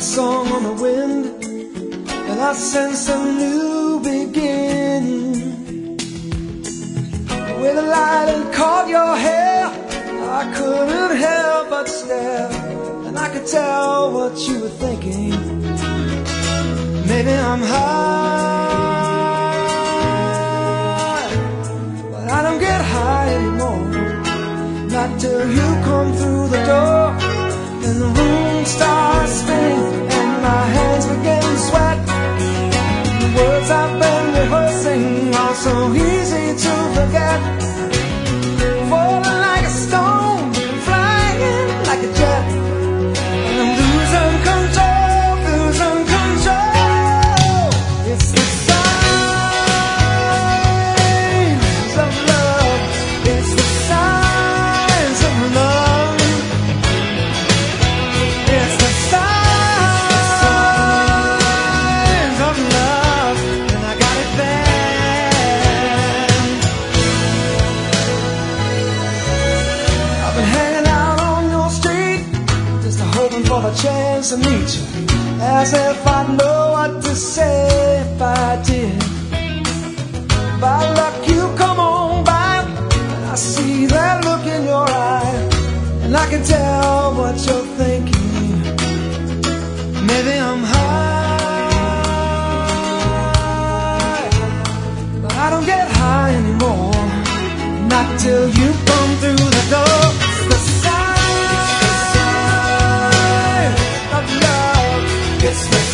song on the wind, and I sense a new beginning. With the light and caught your hair, I couldn't help but stare, and I could tell what you were thinking. Maybe I'm high, but I don't get high anymore. Not till you come through the door, and the room starts spinning, and my hands begin to sweat. The words I've been rehearsing are so easy to forget. Falling like a stone, flying like a jet, and I'm losing control, losing control. It's the signs of love. It's the signs of love. It's the signs of love, and I got it bad. I've been hanging out on your street, just hoping for the chance to meet you, as if I'd know what to say if I did. By luck you come on by, and I see that look in your eye, and I can tell what you're thinking. Maybe I'm high, but I don't get high anymore. Not till you come through the door. It's the sign of love. It's the